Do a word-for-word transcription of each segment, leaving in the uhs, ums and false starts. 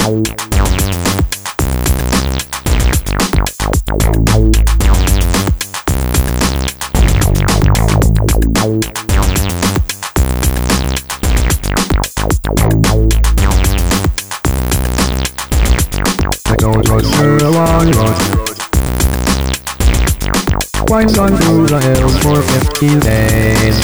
Don't go through a long road. Winds on through the hills for fifteen days.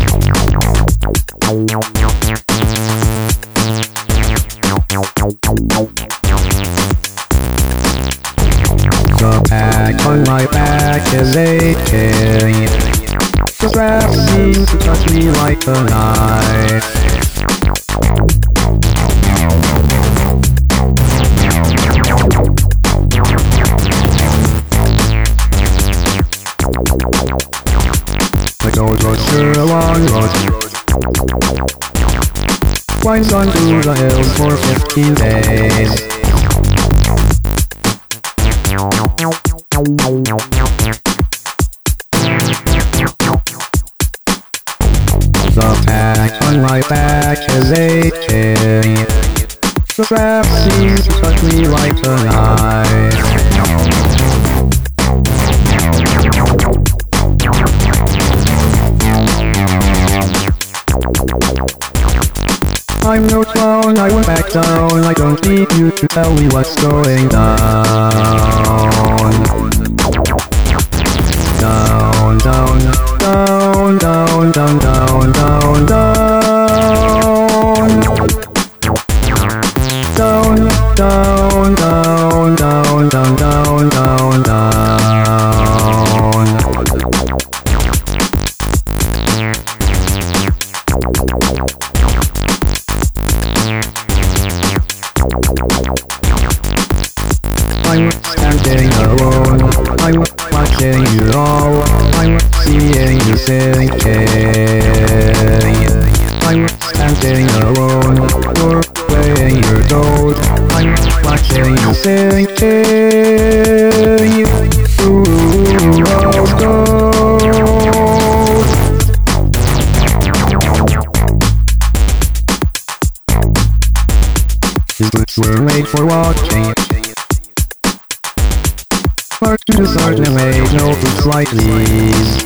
The pack on my back is aching. The strap seems to touch me like a knife. I don't go through a long road. Winds on through the hills for fifteen days. The pack on my back is aching. The strap seems to touch me like a knife. I'm no clown, I went back down. I don't need you to tell me what's going down. Down, down, down, down, down, down, down, down. Down, down, down, down, down, down, down, down. I'm standing alone, I'm watching you all, I'm seeing you sinking. I'm standing alone, you're playing your gold, I'm watching you sinking. Ooh, rose gold. His boots were made for walking. Mark to the sergeant made no boots like these.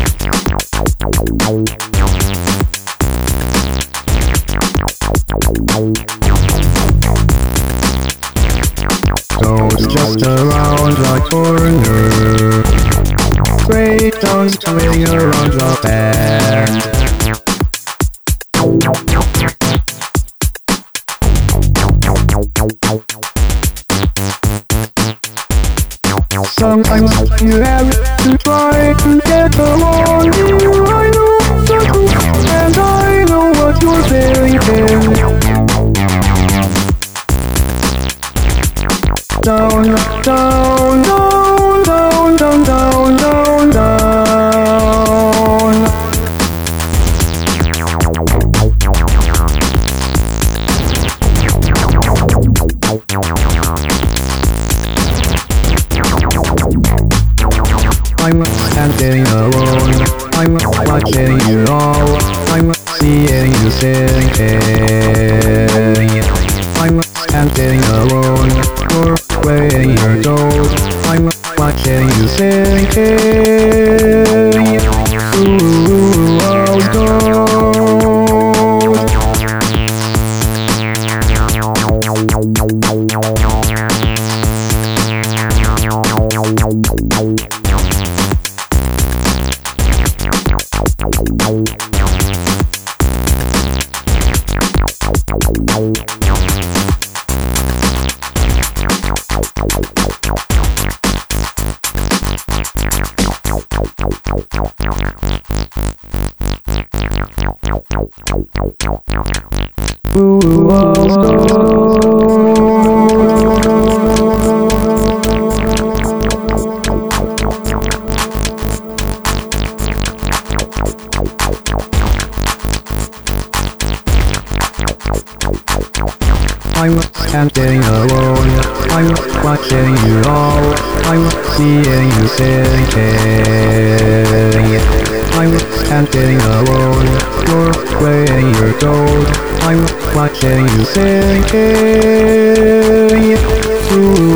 Goes just around the corner. Great tongues coming around the bend. Sometimes you have to try to get along. You, I know the truth, and I know what you're thinking. Down, down, down, down, down, down, down, down. I'm standing alone, I'm watching you all, I'm seeing you sinking. I'm standing alone, you're playing your gold, I'm watching you sinking. Ooh, rose gold. Ooh, rose I'm standing alone, I'm watching you all, I'm seeing you sinking. I'm standing alone, you're playing your gold, I'm What are you thinking? To